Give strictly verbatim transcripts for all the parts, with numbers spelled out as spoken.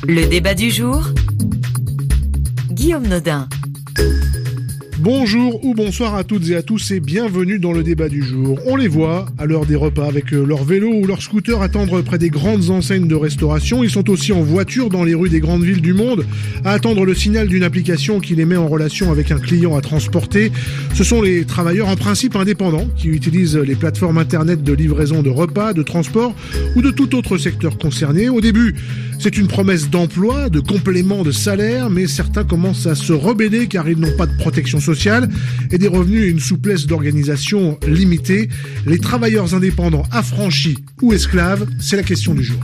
Le débat du jour, Guillaume Nodin. Bonjour ou bonsoir à toutes et à tous et bienvenue dans le débat du jour. On les voit à l'heure des repas avec leur vélo ou leur scooter attendre près des grandes enseignes de restauration. Ils sont aussi en voiture dans les rues des grandes villes du monde à attendre le signal d'une application qui les met en relation avec un client à transporter. Ce sont les travailleurs en principe indépendants qui utilisent les plateformes internet de livraison de repas, de transport ou de tout autre secteur concerné. Au début, c'est une promesse d'emploi, de complément de salaire, mais certains commencent à se rebeller car ils n'ont pas de protection sociale et des revenus et une souplesse d'organisation limitée. Les travailleurs indépendants affranchis ou esclaves, c'est la question du jour.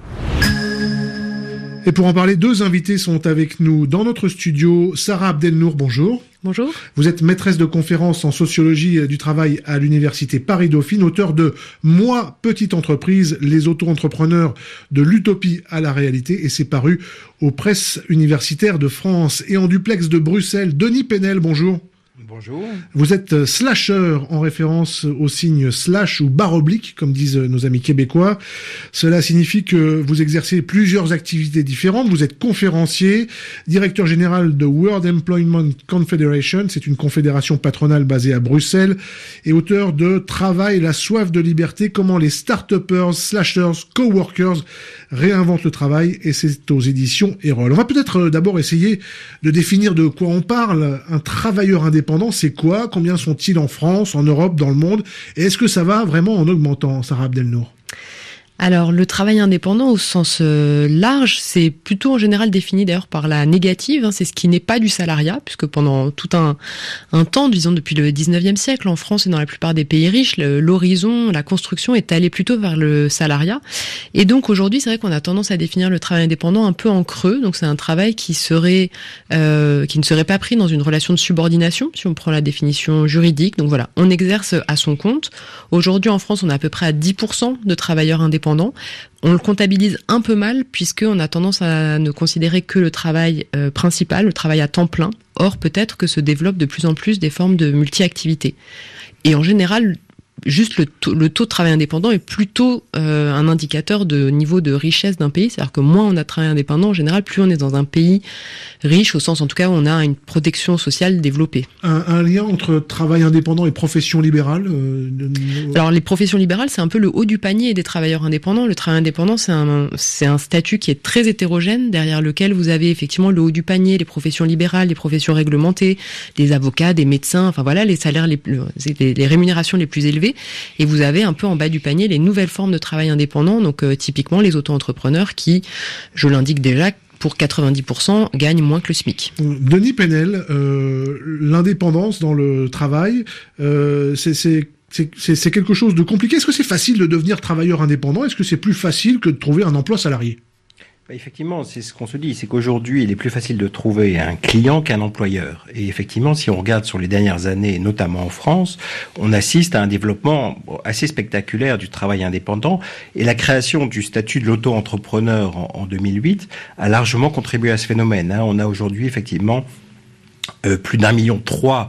Et pour en parler, deux invités sont avec nous dans notre studio. Sarah Abdelnour, bonjour. Bonjour. Vous êtes maîtresse de conférences en sociologie du travail à l'université Paris-Dauphine, auteur de « Moi, petite entreprise, les auto-entrepreneurs de l'utopie à la réalité » et c'est paru aux presses universitaires de France. Et en duplex de Bruxelles, Denis Penel, bonjour. Bonjour. Vous êtes slasher en référence au signe slash ou barre oblique, comme disent nos amis québécois. Cela signifie que vous exercez plusieurs activités différentes. Vous êtes conférencier, directeur général de World Employment Confederation, c'est une confédération patronale basée à Bruxelles, et auteur de Travail, la soif de liberté, comment les start-upers, slashers, coworkers réinventent le travail, et c'est aux éditions Erol. On va peut-être d'abord essayer de définir de quoi on parle. Un travailleur indépendant, c'est quoi? Combien sont-ils en France, en Europe, dans le monde? Et est-ce que ça va vraiment en augmentant, Sarah Abdelnour? Alors, le travail indépendant au sens euh, large, c'est plutôt en général défini d'ailleurs par la négative, hein, c'est ce qui n'est pas du salariat, puisque pendant tout un, un temps, disons depuis le dix-neuvième siècle, en France et dans la plupart des pays riches, le, l'horizon, la construction est allée plutôt vers le salariat. Et donc aujourd'hui, c'est vrai qu'on a tendance à définir le travail indépendant un peu en creux, donc c'est un travail qui serait, euh, qui ne serait pas pris dans une relation de subordination, si on prend la définition juridique. Donc voilà, on exerce à son compte. Aujourd'hui en France, on est à peu près à dix pour cent de travailleurs indépendants. On le comptabilise un peu mal puisqu'on a tendance à ne considérer que le travail euh, principal, le travail à temps plein. Or, peut-être que se développent de plus en plus des formes de multi-activité. Et en général, juste le taux, le taux de travail indépendant est plutôt euh, un indicateur de niveau de richesse d'un pays. C'est-à-dire que moins on a de travail indépendant, en général, plus on est dans un pays riche, au sens en tout cas où on a une protection sociale développée. Un, un lien entre travail indépendant et profession libérale euh, de... Alors les professions libérales, c'est un peu le haut du panier des travailleurs indépendants. Le travail indépendant, c'est un, c'est un statut qui est très hétérogène, derrière lequel vous avez effectivement le haut du panier, les professions libérales, les professions réglementées, des avocats, des médecins, enfin voilà, les salaires, les, les, les rémunérations les plus élevées. Et vous avez un peu en bas du panier les nouvelles formes de travail indépendant, donc euh, typiquement les auto-entrepreneurs qui, je l'indique déjà, pour quatre-vingt-dix pour cent, gagnent moins que le SMIC. Denis Penel, euh, l'indépendance dans le travail, euh, c'est, c'est, c'est, c'est, c'est quelque chose de compliqué. Est-ce que c'est facile de devenir travailleur indépendant? Est-ce que c'est plus facile que de trouver un emploi salarié? Bah effectivement, c'est ce qu'on se dit, c'est qu'aujourd'hui, il est plus facile de trouver un client qu'un employeur. Et effectivement, si on regarde sur les dernières années, notamment en France, on assiste à un développement assez spectaculaire du travail indépendant. Et la création du statut de l'auto-entrepreneur en, en deux mille huit a largement contribué à ce phénomène. Hein. On a aujourd'hui effectivement Euh, plus d'un million trois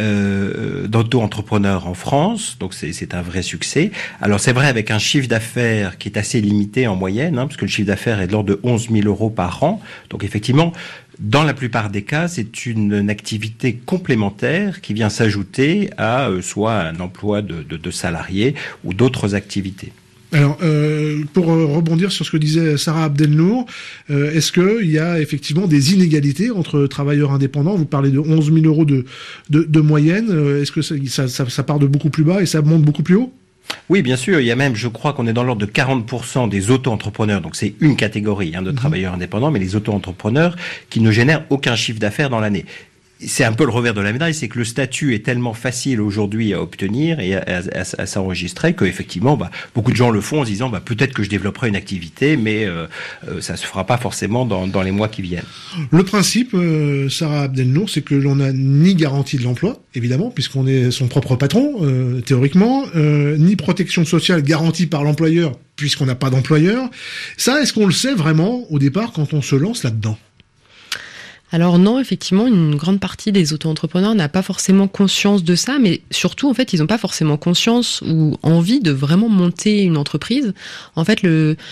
euh, d'auto-entrepreneurs en France, donc c'est, c'est un vrai succès. Alors c'est vrai avec un chiffre d'affaires qui est assez limité en moyenne, hein, parce que le chiffre d'affaires est de l'ordre de onze mille euros par an. Donc effectivement, dans la plupart des cas, c'est une, une activité complémentaire qui vient s'ajouter à euh, soit un emploi de, de, de salarié ou d'autres activités. Alors, euh, pour rebondir sur ce que disait Sarah Abdelnour, euh, est-ce qu'il y a effectivement des inégalités entre travailleurs indépendants? Vous parlez de onze mille euros de, de, de moyenne. Est-ce que ça, ça, ça part de beaucoup plus bas et ça monte beaucoup plus haut? Oui, bien sûr. Il y a même, je crois qu'on est dans l'ordre de quarante pour cent des auto-entrepreneurs. Donc c'est une catégorie hein, de mmh. travailleurs indépendants, mais les auto-entrepreneurs qui ne génèrent aucun chiffre d'affaires dans l'année. C'est un peu le revers de la médaille, c'est que le statut est tellement facile aujourd'hui à obtenir et à, à, à, à s'enregistrer que effectivement, bah, beaucoup de gens le font en se disant bah, peut-être que je développerai une activité, mais euh, euh, ça se fera pas forcément dans, dans les mois qui viennent. Le principe, euh, Sarah Abdelnour, c'est que l'on n'a ni garantie de l'emploi, évidemment, puisqu'on est son propre patron, euh, théoriquement, euh, ni protection sociale garantie par l'employeur, puisqu'on n'a pas d'employeur. Ça, est-ce qu'on le sait vraiment au départ quand on se lance là-dedans ? Alors non, effectivement, une grande partie des auto-entrepreneurs n'a pas forcément conscience de ça, mais surtout, en fait, ils n'ont pas forcément conscience ou envie de vraiment monter une entreprise. En fait, le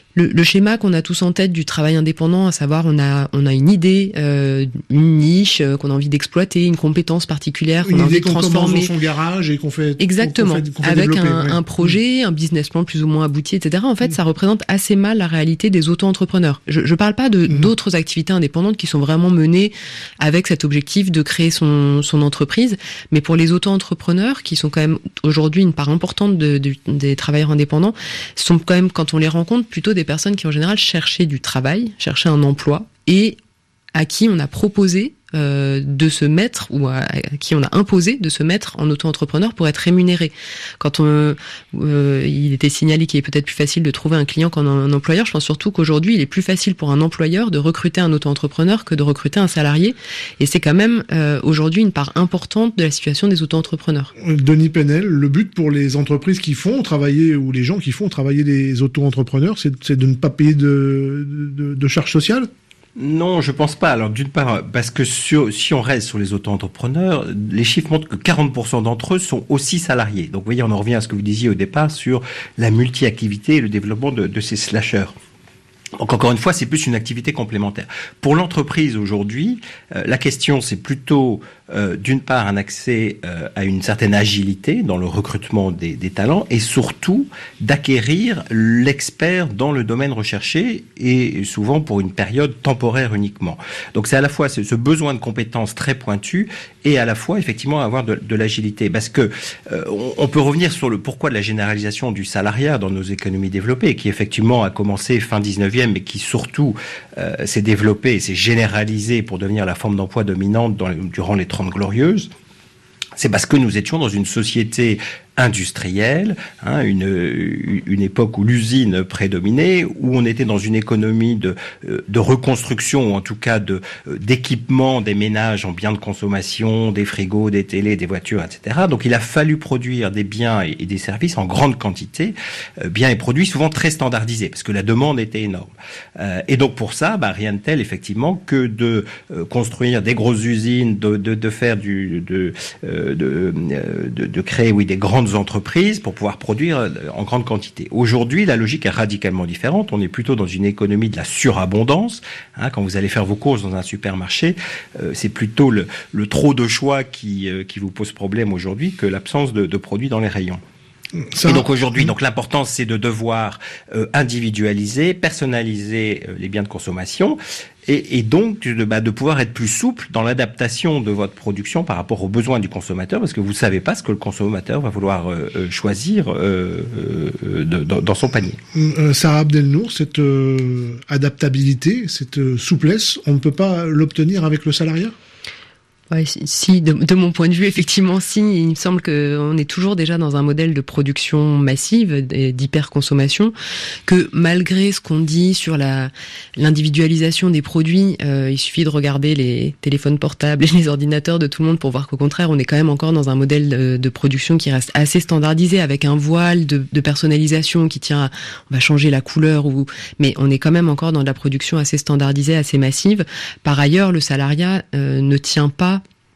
Le, le schéma qu'on a tous en tête du travail indépendant, à savoir on a on a une idée, euh, une niche euh, qu'on a envie d'exploiter, une compétence particulière qu'on une a envie idée de qu'on transformer. commence dans son garage et qu'on fait exactement qu'on fait, qu'on fait avec un, ouais. un projet, un business plan plus ou moins abouti, et cetera. En fait, mmh. ça représente assez mal la réalité des auto-entrepreneurs. Je je parle pas de mmh. d'autres activités indépendantes qui sont vraiment menées avec cet objectif de créer son son entreprise, mais pour les auto-entrepreneurs qui sont quand même aujourd'hui une part importante de, de des travailleurs indépendants, sont quand même, quand on les rencontre, plutôt des personnes qui en général cherchaient du travail, cherchaient un emploi, et à qui on a proposé euh, de se mettre, ou à, à qui on a imposé de se mettre en auto-entrepreneur pour être rémunéré. Quand on, euh, il était signalé qu'il est peut-être plus facile de trouver un client qu'un un employeur, je pense surtout qu'aujourd'hui il est plus facile pour un employeur de recruter un auto-entrepreneur que de recruter un salarié, et c'est quand même euh, aujourd'hui une part importante de la situation des auto-entrepreneurs. Denis Penel, le but pour les entreprises qui font travailler, ou les gens qui font travailler les auto-entrepreneurs, c'est, c'est de ne pas payer de, de, de charges sociales ? Non, je pense pas. Alors, d'une part, parce que sur, si on reste sur les auto-entrepreneurs, les chiffres montrent que quarante pour cent d'entre eux sont aussi salariés. Donc, vous voyez, on en revient à ce que vous disiez au départ sur la multi-activité et le développement de, de ces slasheurs. Donc encore une fois, c'est plus une activité complémentaire. Pour l'entreprise aujourd'hui, euh, la question c'est plutôt euh, d'une part un accès euh, à une certaine agilité dans le recrutement des, des talents, et surtout d'acquérir l'expert dans le domaine recherché, et souvent pour une période temporaire uniquement. Donc c'est à la fois ce, ce besoin de compétences très pointues, et à la fois effectivement avoir de, de l'agilité. Parce que euh, on, on peut revenir sur le pourquoi de la généralisation du salariat dans nos économies développées, qui effectivement a commencé fin dix-neuvième, mais qui surtout euh, s'est développé et s'est généralisé pour devenir la forme d'emploi dominante dans, durant les Trente Glorieuses. C'est parce que nous étions dans une société industrielle, hein, une, une époque où l'usine prédominait, où on était dans une économie de, de reconstruction, ou en tout cas de, d'équipement des ménages en biens de consommation, des frigos, des télés, des voitures, et cetera. Donc il a fallu produire des biens et, et des services en grande quantité, euh, biens et produits souvent très standardisés, parce que la demande était énorme. Euh, et donc pour ça, bah, rien de tel effectivement que de euh, construire des grosses usines, de, de, de faire du, de, euh, de, de, de créer, oui, des grandes entreprises pour pouvoir produire en grande quantité. Aujourd'hui, la logique est radicalement différente. On est plutôt dans une économie de la surabondance. Hein, quand vous allez faire vos courses dans un supermarché, euh, c'est plutôt le, le trop de choix qui, euh, qui vous pose problème aujourd'hui que l'absence de, de produits dans les rayons. Ça... Et donc aujourd'hui, donc l'important c'est de devoir euh, individualiser, personnaliser euh, les biens de consommation, et, et donc de, bah, de pouvoir être plus souple dans l'adaptation de votre production par rapport aux besoins du consommateur, parce que vous savez pas ce que le consommateur va vouloir euh, choisir euh, euh, de, de, dans son panier. Euh, Sarah Abdelnour, cette euh, adaptabilité, cette euh, souplesse, on ne peut pas l'obtenir avec le salariat ? Ouais, si, de, de mon point de vue, effectivement, si, il me semble qu'on est toujours déjà dans un modèle de production massive, d'hyperconsommation, que malgré ce qu'on dit sur la l'individualisation des produits, euh, il suffit de regarder les téléphones portables et les ordinateurs de tout le monde pour voir qu'au contraire, on est quand même encore dans un modèle de, de production qui reste assez standardisé, avec un voile de, de personnalisation qui tient à, on va changer la couleur, ou, mais on est quand même encore dans de la production assez standardisée, assez massive. Par ailleurs, le salariat euh, ne tient pas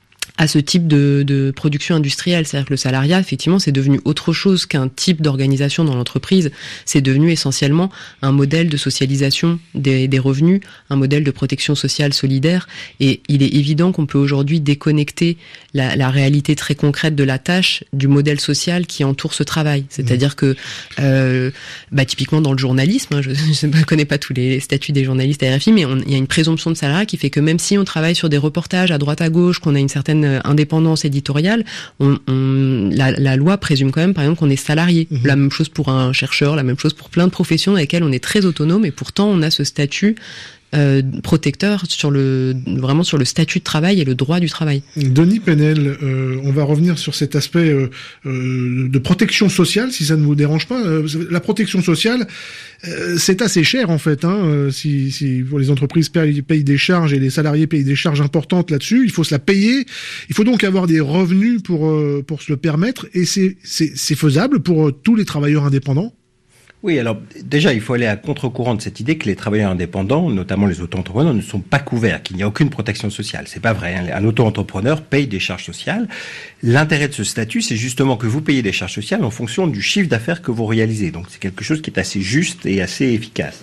à ce type de, de production industrielle. C'est-à-dire que le salariat, effectivement, c'est devenu autre chose qu'un type d'organisation dans l'entreprise. C'est devenu essentiellement un modèle de socialisation des, des revenus, un modèle de protection sociale solidaire. Et il est évident qu'on peut aujourd'hui déconnecter la, la réalité très concrète de la tâche du modèle social qui entoure ce travail. C'est-à-dire mmh. que, euh, bah, typiquement dans le journalisme, hein, je ne connais pas tous les statuts des journalistes à R F I, mais on, il y a une présomption de salariat qui fait que même si on travaille sur des reportages à droite à gauche, qu'on a une certaine indépendance éditoriale, on, on, la, la loi présume quand même, par exemple, qu'on est salarié. Mmh. La même chose pour un chercheur, la même chose pour plein de professions dans lesquelles on est très autonome, et pourtant on a ce statut euh, protecteur sur le, vraiment sur le statut de travail et le droit du travail. Denis Penel, euh, on va revenir sur cet aspect euh, euh, de protection sociale, si ça ne vous dérange pas. Euh, la protection sociale, euh, c'est assez cher en fait. Hein, euh, si, si les entreprises payent, payent des charges et les salariés payent des charges importantes là-dessus, il faut se la payer. Il faut donc avoir des revenus pour euh, pour se le permettre, et c'est c'est, c'est faisable pour euh, tous les travailleurs indépendants. Oui, alors déjà, il faut aller à contre-courant de cette idée que les travailleurs indépendants, notamment les auto-entrepreneurs, ne sont pas couverts, qu'il n'y a aucune protection sociale. C'est pas vrai. Hein. Un auto-entrepreneur paye des charges sociales. L'intérêt de ce statut, c'est justement que vous payez des charges sociales en fonction du chiffre d'affaires que vous réalisez. Donc c'est quelque chose qui est assez juste et assez efficace.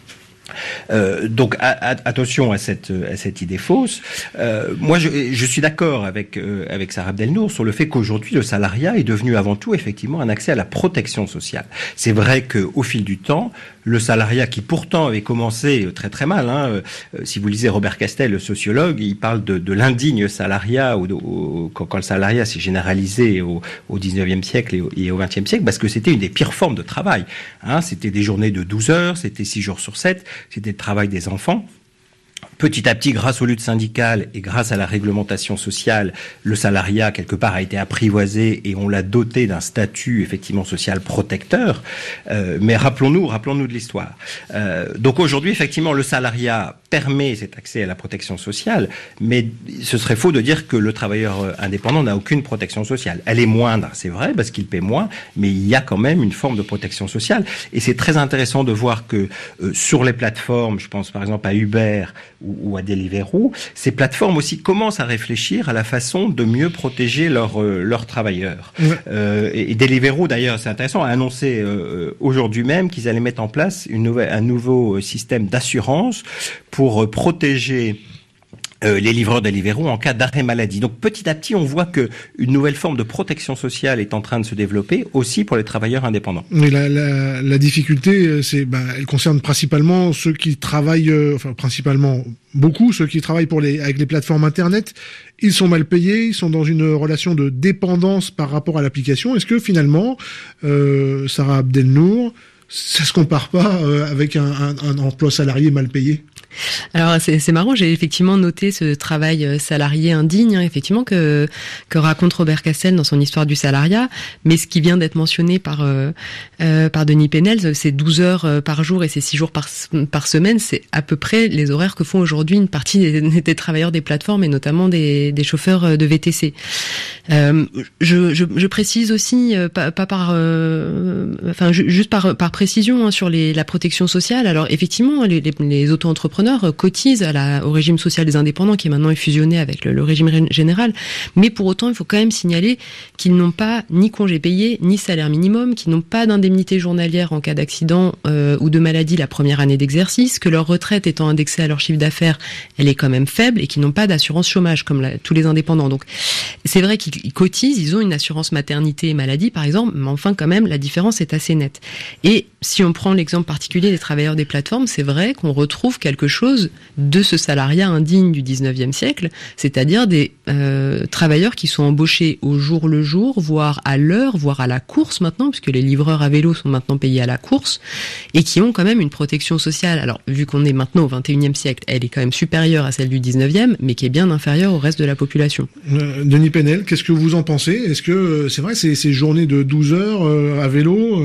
Euh, donc a, a, attention à cette, à cette idée fausse. Euh, moi, je, je suis d'accord avec, euh, avec Sarah Abdel-Nour sur le fait qu'aujourd'hui, le salariat est devenu avant tout effectivement un accès à la protection sociale. C'est vrai qu'au fil du temps, le salariat qui pourtant avait commencé très très mal, hein, euh, si vous lisez Robert Castel, le sociologue, il parle de, de l'indigne salariat, ou de, au, quand, quand le salariat s'est généralisé au, au dix-neuvième siècle et au, et au vingtième siècle, parce que c'était une des pires formes de travail. Hein, c'était des journées de douze heures, c'était six jours sur sept, c'était le travail des enfants. Petit à petit, grâce aux luttes syndicales et grâce à la réglementation sociale, le salariat, quelque part, a été apprivoisé et on l'a doté d'un statut, effectivement, social protecteur. Euh, mais rappelons-nous, rappelons-nous de l'histoire. Euh, donc aujourd'hui, effectivement, le salariat permet cet accès à la protection sociale, mais ce serait faux de dire que le travailleur indépendant n'a aucune protection sociale. Elle est moindre, c'est vrai, parce qu'il paie moins, mais il y a quand même une forme de protection sociale. Et c'est très intéressant de voir que euh, sur les plateformes, je pense par exemple à Uber ou, ou à Deliveroo, ces plateformes aussi commencent à réfléchir à la façon de mieux protéger leurs euh, leurs travailleurs. Ouais. Euh, et, et Deliveroo, d'ailleurs, c'est intéressant, a annoncé euh, aujourd'hui même qu'ils allaient mettre en place une nouvelle, un nouveau système d'assurance pour protéger euh, les livreurs de Deliveroo en cas d'arrêt maladie. Donc petit à petit, on voit que une nouvelle forme de protection sociale est en train de se développer aussi pour les travailleurs indépendants. Mais la, la, la difficulté, c'est, ben, elle concerne principalement ceux qui travaillent, euh, enfin principalement beaucoup ceux qui travaillent pour les avec les plateformes internet. Ils sont mal payés, ils sont dans une relation de dépendance par rapport à l'application. Est-ce que finalement, euh, Sarah Abdel-Nour, ça se compare pas euh, avec un, un, un emploi salarié mal payé? Alors c'est, c'est marrant, j'ai effectivement noté ce travail salarié indigne, hein, effectivement que que raconte Robert Castel dans son Histoire du salariat, mais ce qui vient d'être mentionné par euh, euh, par Denis Penel, c'est douze heures par jour et c'est six jours par par semaine, c'est à peu près les horaires que font aujourd'hui une partie des, des travailleurs des plateformes et notamment des des chauffeurs de V T C. Euh, je, je je précise aussi euh, pas, pas par euh, enfin ju- juste par par précision hein, sur les la protection sociale. Alors effectivement les les, les auto-entrepreneurs cotisent à la, au régime social des indépendants qui est maintenant fusionné avec le, le régime général, mais pour autant il faut quand même signaler qu'ils n'ont pas ni congé payé ni salaire minimum, qu'ils n'ont pas d'indemnité journalière en cas d'accident euh, ou de maladie la première année d'exercice, que leur retraite étant indexée à leur chiffre d'affaires elle est quand même faible et qu'ils n'ont pas d'assurance chômage comme la, tous les indépendants. Donc c'est vrai qu'ils cotisent, ils ont une assurance maternité et maladie par exemple, mais enfin quand même la différence est assez nette. Et si on prend l'exemple particulier des travailleurs des plateformes, c'est vrai qu'on retrouve quelque chose de ce salariat indigne du dix-neuvième siècle, c'est-à-dire des euh, travailleurs qui sont embauchés au jour le jour, voire à l'heure, voire à la course maintenant, puisque les livreurs à vélo sont maintenant payés à la course, et qui ont quand même une protection sociale. Alors, vu qu'on est maintenant au vingt et unième siècle, elle est quand même supérieure à celle du dix-neuvième, mais qui est bien inférieure au reste de la population. Euh, Denis Penel, qu'est-ce que vous en pensez? Est-ce que euh, c'est vrai, ces, ces journées de douze heures euh, à vélo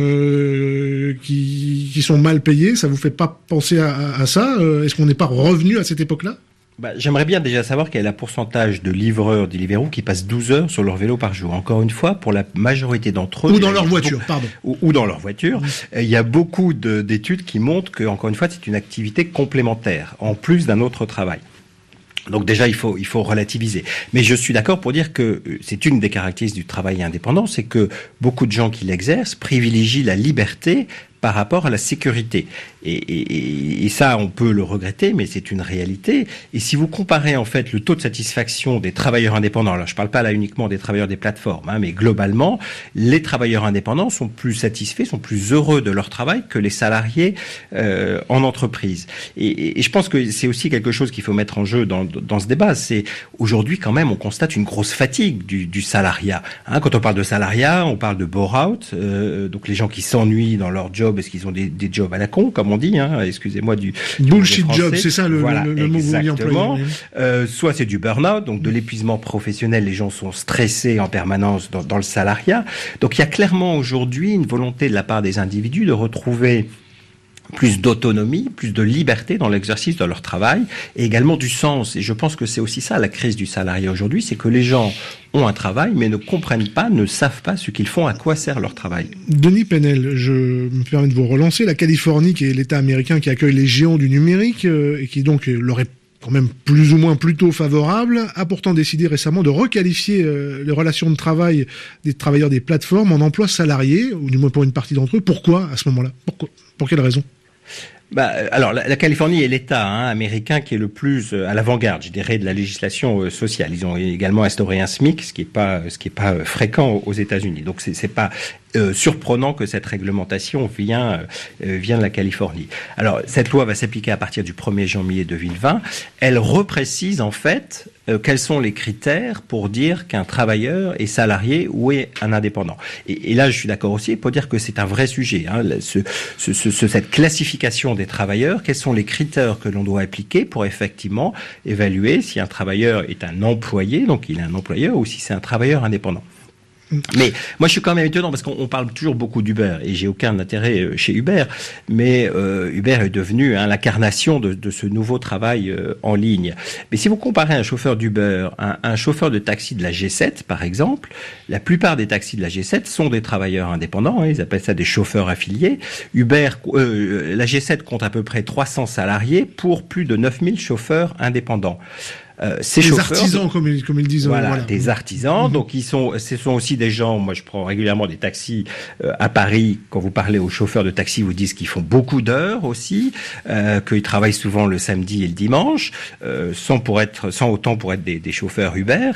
euh, qui, qui sont mal payées, ça vous fait pas penser à, à, à ça? euh, Est-ce qu'on n'est pas revenu à cette époque-là? Bah, j'aimerais bien déjà savoir quel est le pourcentage de livreurs de Deliveroo qui passent douze heures sur leur vélo par jour. Encore une fois, pour la majorité d'entre eux... Ou dans leur voiture, beaucoup, pardon. Ou, ou dans leur voiture. Il y a beaucoup de, d'études qui montrent que, encore une fois, c'est une activité complémentaire, en plus d'un autre travail. Donc déjà, il faut il faut relativiser. Mais je suis d'accord pour dire que c'est une des caractéristiques du travail indépendant, c'est que beaucoup de gens qui l'exercent privilégient la liberté par rapport à la sécurité. Et, et, et ça, on peut le regretter, mais c'est une réalité. Et si vous comparez en fait le taux de satisfaction des travailleurs indépendants, alors je ne parle pas là uniquement des travailleurs des plateformes, hein, mais globalement, les travailleurs indépendants sont plus satisfaits, sont plus heureux de leur travail que les salariés euh, en entreprise. Et, et, et je pense que c'est aussi quelque chose qu'il faut mettre en jeu dans, dans ce débat. C'est aujourd'hui quand même, on constate une grosse fatigue du, du salariat. Hein, quand on parle de salariat, on parle de bore-out, euh, donc les gens qui s'ennuient dans leur job parce qu'ils ont des, des jobs à la con, comme on dit, hein, excusez-moi du... Bullshit job, c'est ça le, voilà, le, le mot que vous vouliez employer. Euh, soit c'est du burn-out, donc de l'épuisement professionnel, les gens sont stressés en permanence dans, dans le salariat. Donc il y a clairement aujourd'hui une volonté de la part des individus de retrouver plus d'autonomie, plus de liberté dans l'exercice de leur travail et également du sens. Et je pense que c'est aussi ça la crise du salariat aujourd'hui, c'est que les gens ont un travail mais ne comprennent pas, ne savent pas ce qu'ils font, à quoi sert leur travail. Denis Penel, je me permets de vous relancer. La Californie, qui est l'État américain qui accueille les géants du numérique euh, et qui donc leur est quand même plus ou moins plutôt favorable, a pourtant décidé récemment de requalifier euh, les relations de travail des travailleurs des plateformes en emploi salarié, ou du moins pour une partie d'entre eux. Pourquoi à ce moment-là ? Pourquoi ? Pour quelle raison ? Bah, alors, la, la Californie est l'État hein, américain qui est le plus euh, à l'avant-garde, je dirais, de la législation euh, sociale. Ils ont également instauré un SMIC, ce qui est pas, ce qui est pas euh, fréquent aux États-Unis. Donc, c'est, c'est pas euh, surprenant que cette réglementation vient, euh, vient de la Californie. Alors, cette loi va s'appliquer à partir du premier janvier deux mille vingt. Elle reprécise en fait euh, quels sont les critères pour dire qu'un travailleur est salarié ou est un indépendant. Et, et là, je suis d'accord aussi pour dire que c'est un vrai sujet. Hein, ce, ce, ce, cette classification des travailleurs, quels sont les critères que l'on doit appliquer pour effectivement évaluer si un travailleur est un employé, donc il est un employeur, ou si c'est un travailleur indépendant. Mais moi je suis quand même étonnant parce qu'on parle toujours beaucoup d'Uber et j'ai aucun intérêt chez Uber, mais euh, Uber est devenu hein, l'incarnation de, de ce nouveau travail euh, en ligne. Mais si vous comparez un chauffeur d'Uber à un, un chauffeur de taxi de la G sept par exemple, la plupart des taxis de la G sept sont des travailleurs indépendants, hein, ils appellent ça des chauffeurs affiliés. Uber, euh, la G sept compte à peu près trois cents salariés pour plus de neuf mille chauffeurs indépendants. Euh, ces des chauffeurs, artisans, comme ils, comme ils disent. Voilà, voilà. des artisans. Mmh. Donc, ils sont, ce sont aussi des gens, moi, je prends régulièrement des taxis euh, à Paris. Quand vous parlez aux chauffeurs de taxi, vous disent qu'ils font beaucoup d'heures aussi, euh, qu'ils travaillent souvent le samedi et le dimanche, euh, sans pour être, sans autant pour être des, des chauffeurs Uber.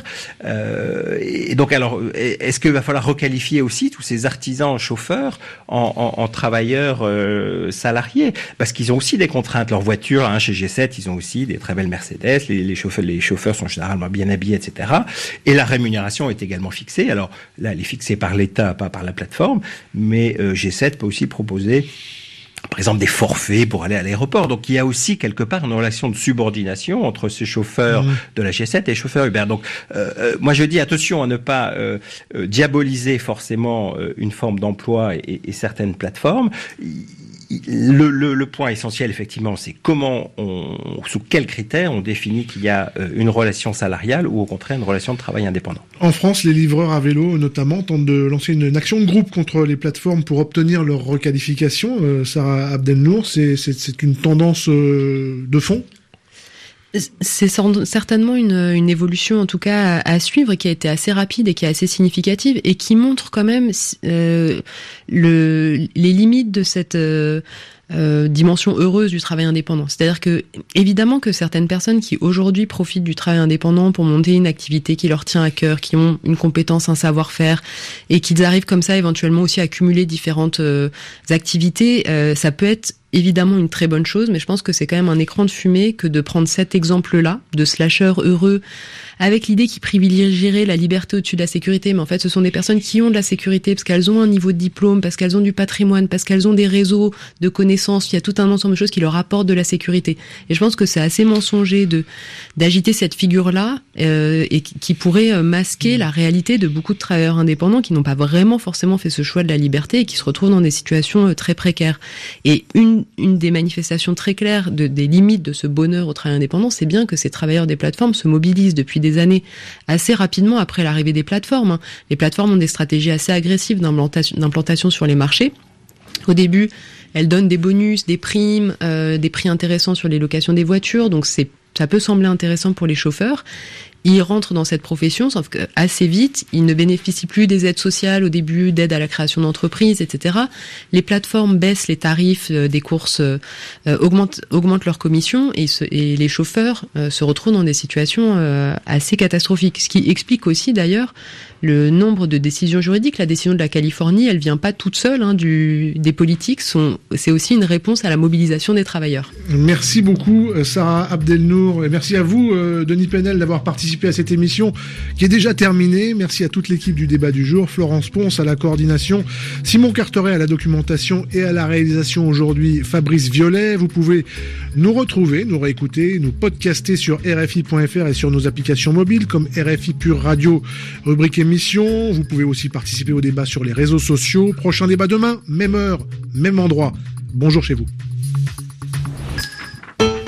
Euh, et donc, alors, est-ce qu'il va falloir requalifier aussi tous ces artisans chauffeurs en, en, en travailleurs euh, salariés? Parce qu'ils ont aussi des contraintes. Leur voiture, hein, chez G sept, ils ont aussi des très belles Mercedes. Les, les chauffeurs, les Les chauffeurs sont généralement bien habillés, et cetera. Et la rémunération est également fixée. Alors là, elle est fixée par l'État, pas par la plateforme. Mais euh, G sept peut aussi proposer, par exemple, des forfaits pour aller à l'aéroport. Donc, il y a aussi quelque part une relation de subordination entre ces chauffeurs mmh. de la G sept et les chauffeurs Uber. Donc, euh, moi, je dis attention à ne pas euh, euh, diaboliser forcément euh, une forme d'emploi et, et certaines plateformes. Le, le, le point essentiel, effectivement, c'est comment on, sous quels critères on définit qu'il y a une relation salariale ou au contraire une relation de travail indépendant. En France, les livreurs à vélo, notamment, tentent de lancer une, une action de groupe contre les plateformes pour obtenir leur requalification. Euh, Sarah Abdelnour, c'est, c'est, c'est une tendance euh, de fond ? C'est certainement une, une évolution en tout cas à, à suivre et qui a été assez rapide et qui est assez significative et qui montre quand même euh, le, les limites de cette euh, euh, dimension heureuse du travail indépendant. C'est-à-dire que évidemment que certaines personnes qui aujourd'hui profitent du travail indépendant pour monter une activité qui leur tient à cœur, qui ont une compétence, un savoir-faire et qu'ils arrivent comme ça éventuellement aussi à cumuler différentes euh, activités, euh, ça peut être évidemment une très bonne chose, mais je pense que c'est quand même un écran de fumée que de prendre cet exemple-là, de slasher heureux, avec l'idée qu'ils privilégieraient la liberté au-dessus de la sécurité, mais en fait ce sont des personnes qui ont de la sécurité parce qu'elles ont un niveau de diplôme, parce qu'elles ont du patrimoine, parce qu'elles ont des réseaux de connaissances, il y a tout un ensemble de choses qui leur apportent de la sécurité. Et je pense que c'est assez mensonger de d'agiter cette figure-là euh, et qui pourrait masquer la réalité de beaucoup de travailleurs indépendants qui n'ont pas vraiment forcément fait ce choix de la liberté et qui se retrouvent dans des situations très précaires. Et une une des manifestations très claires de, des limites de ce bonheur au travail indépendant, c'est bien que ces travailleurs des plateformes se mobilisent depuis des années assez rapidement après l'arrivée des plateformes. Les plateformes ont des stratégies assez agressives d'implantation, d'implantation sur les marchés. Au début, elles donnent des bonus, des primes, euh, des prix intéressants sur les locations des voitures, donc c'est, ça peut sembler intéressant pour les chauffeurs. Ils rentrent dans cette profession, sauf que assez vite, ils ne bénéficient plus des aides sociales au début, d'aide à la création d'entreprises, et cetera. Les plateformes baissent les tarifs des courses, euh, augmentent, augmentent leurs commissions et, se, et les chauffeurs euh, se retrouvent dans des situations euh, assez catastrophiques. Ce qui explique aussi d'ailleurs le nombre de décisions juridiques. La décision de la Californie, elle vient pas toute seule hein, du, des politiques. Sont, c'est aussi une réponse à la mobilisation des travailleurs. Merci beaucoup Sarah Abdelnour et merci à vous Denis Penel d'avoir participé à cette émission qui est déjà terminée. Merci à toute l'équipe du débat du jour, Florence Ponce à la coordination, Simon Carteret à la documentation et à la réalisation aujourd'hui, Fabrice Violet. Vous pouvez nous retrouver, nous réécouter, nous podcaster sur R F I point F R et sur nos applications mobiles comme R F I Pure Radio, rubrique émission. Vous pouvez aussi participer au débat sur les réseaux sociaux. Prochain débat demain, même heure, même endroit. Bonjour chez vous.